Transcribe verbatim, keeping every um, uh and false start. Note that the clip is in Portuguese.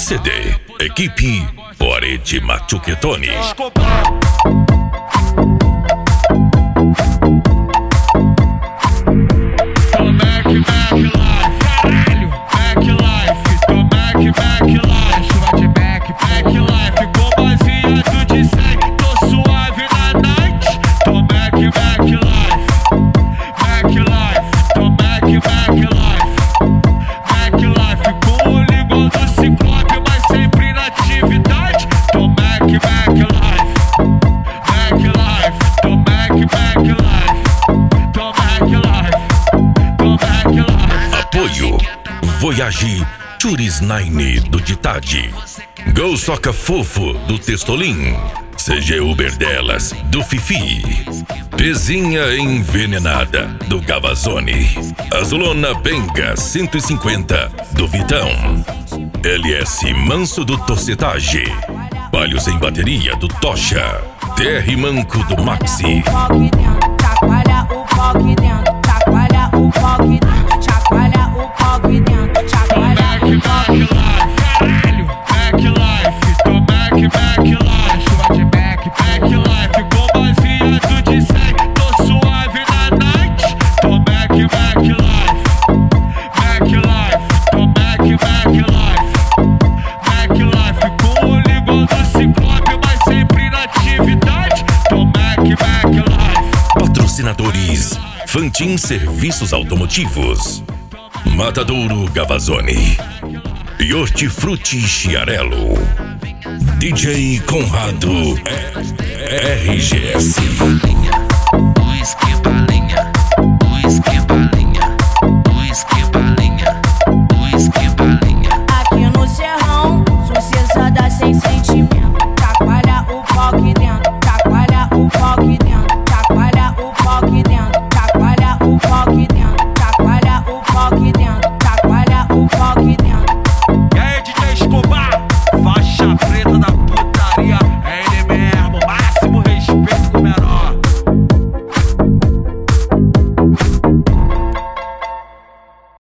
C D, equipe Porete Machuquetone. Apoio Voyage Churis Nine do Ditade, Go Soca Fofo do Testolim, C G Uber Delas do Fifi, Pezinha Envenenada do Gavazone, Azulona Benga cento e cinquenta do Vitão, L S Manso do Torcetage, Palio Sem Bateria do Tocha, T R Manco do Maxi. Chacoalha o pau aqui dentro, chacoalha o pau aqui dentro, chacoalha o pau aqui dentro, chacoalha o pau aqui dentro. Caralho, back life, tô back, back life, chuva de back, back life, com baseado de cem, tô suave na night, tô back, back life, back life, tô back, back life, back life, com o língua do ciclope, mas sempre na atividade, tô back, back life. Patrocinadores: Fantin Serviços Automotivos, Matadouro Gavazone e Hortifruti Chiarello, D J Conrado R G S.